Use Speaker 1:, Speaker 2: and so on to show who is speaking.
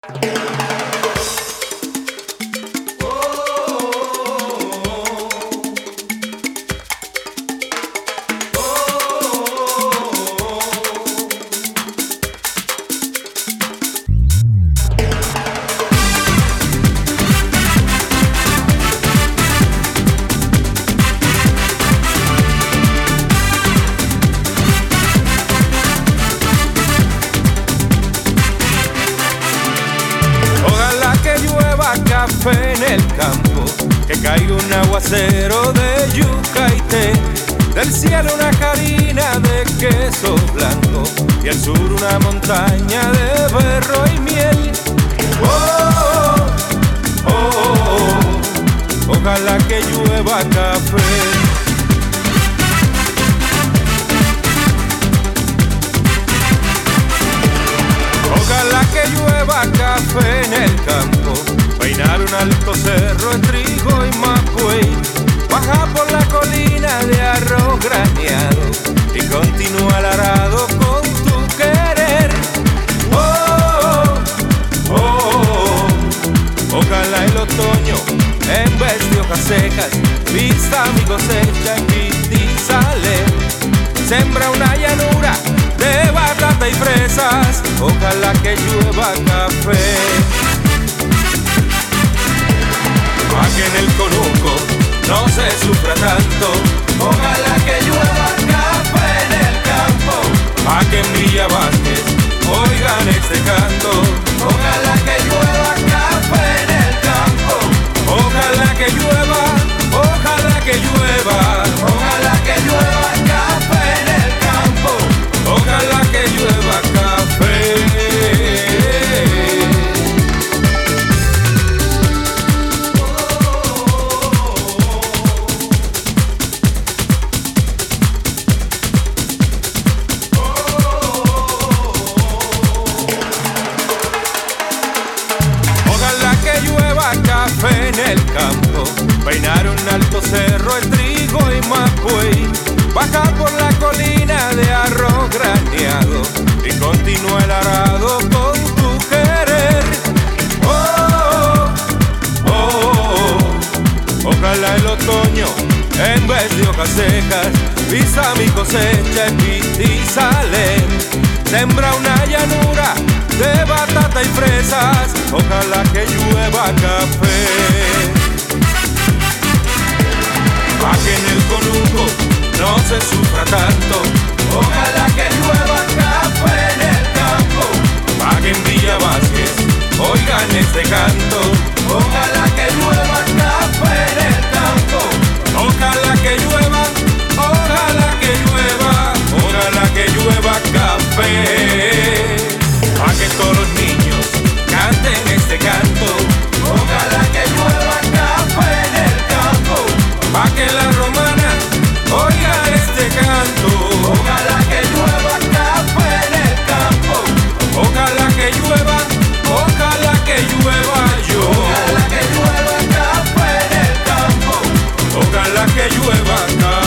Speaker 1: Café en el campo, que caiga un aguacero de yuca y té, del cielo una harina de queso blanco y al sur una montaña de berro y miel. Oh, oh, oh, oh, ojalá que llueva café. Ojalá que llueva café en el campo, peinar un alto cerro en trigo y macuey, baja por la colina de arroz graneado y continúa el arado con tu querer. Oh, oh, oh, oh, ojalá el otoño en vez de hojas secas vista mi cosecha en Vitizale, sembra una llanura de batata y fresas, ojalá que llueva café. Pa' que en el conuco no se sufra tanto, ojalá que llueva café en el campo. Pa' que en Villa Vázquez oigan este canto, ojalá que llueva café en el campo. Ojalá que llueva, ojalá que llueva, ojalá que llueva café en el campo. Ojalá que llueva café. En el campo, peinar un alto cerro en trigo y macuey, bajar por la colina de arroz graneado y continúa el arado con tu querer. Oh, oh, oh, oh, ojalá el otoño en vez de hojas secas vista mi cosecha en Vitizale, sembra una llanura de batata y fresas, ojalá que llueva café. Pa' que en el conuco no se sufra tanto, ojalá que llueva café en el campo. Pa' que en Villa Vázquez oigan este canto, ojalá que llueva café en el campo. Ojalá que llueva, ojalá que llueva, ojalá que llueva café. Pa' que todos los niños canten este canto, ojalá que llueva café en el campo. Pa' que la romana oiga este canto, ojalá que llueva café en el campo. Ojalá que llueva, ojalá que llueva yo. Ojalá que llueva café en el campo, ojalá que llueva café.